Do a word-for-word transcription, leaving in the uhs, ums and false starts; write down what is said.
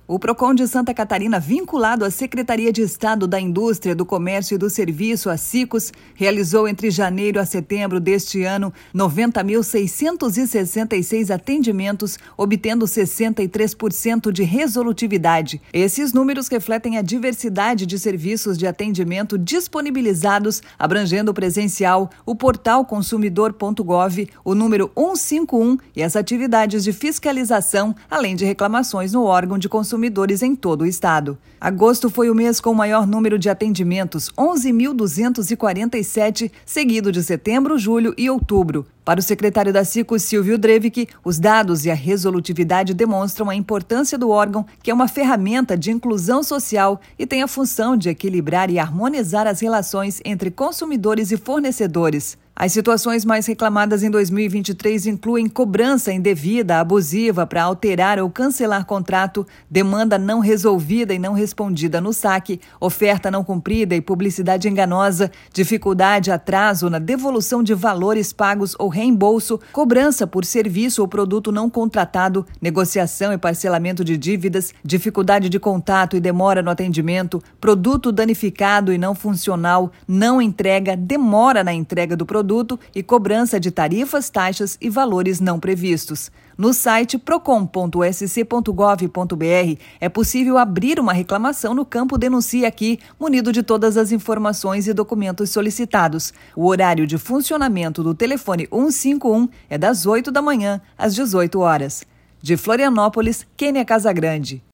O Procon de Santa Catarina, vinculado à Secretaria de Estado da Indústria, do Comércio e do Serviço, a SICOS, realizou entre janeiro a setembro deste ano noventa mil seiscentos e sessenta e seis atendimentos, obtendo sessenta e três por cento de resolutividade. Esses números refletem a diversidade de serviços de atendimento disponibilizados, abrangendo o presencial, o portal consumidor ponto gov, o número cento e cinquenta e um e as atividades de fiscalização, além de reclamações no órgão de consumidores em todo o estado. Agosto foi o mês com o maior número de atendimentos, onze mil duzentos e quarenta e sete, seguido de setembro, julho e outubro. Para o secretário da SICOS, Silvio Drevik, os dados e a resolutividade demonstram a importância do órgão, que é uma ferramenta de inclusão social e tem a função de equilibrar e harmonizar as relações entre consumidores e fornecedores. As situações mais reclamadas em dois mil e vinte e três incluem cobrança indevida, abusiva para alterar ou cancelar contrato, demanda não resolvida e não respondida no saque, oferta não cumprida e publicidade enganosa, dificuldade, atraso na devolução de valores pagos ou reembolso, cobrança por serviço ou produto não contratado, negociação e parcelamento de dívidas, dificuldade de contato e demora no atendimento, produto danificado e não funcional, não entrega, demora na entrega do produto, produto e cobrança de tarifas, taxas e valores não previstos. No site procon ponto s c ponto gov ponto b r é possível abrir uma reclamação no campo Denuncie Aqui, munido de todas as informações e documentos solicitados. O horário de funcionamento do telefone cento e cinquenta e um é das oito da manhã às dezoito horas. De Florianópolis, Kênia Casagrande.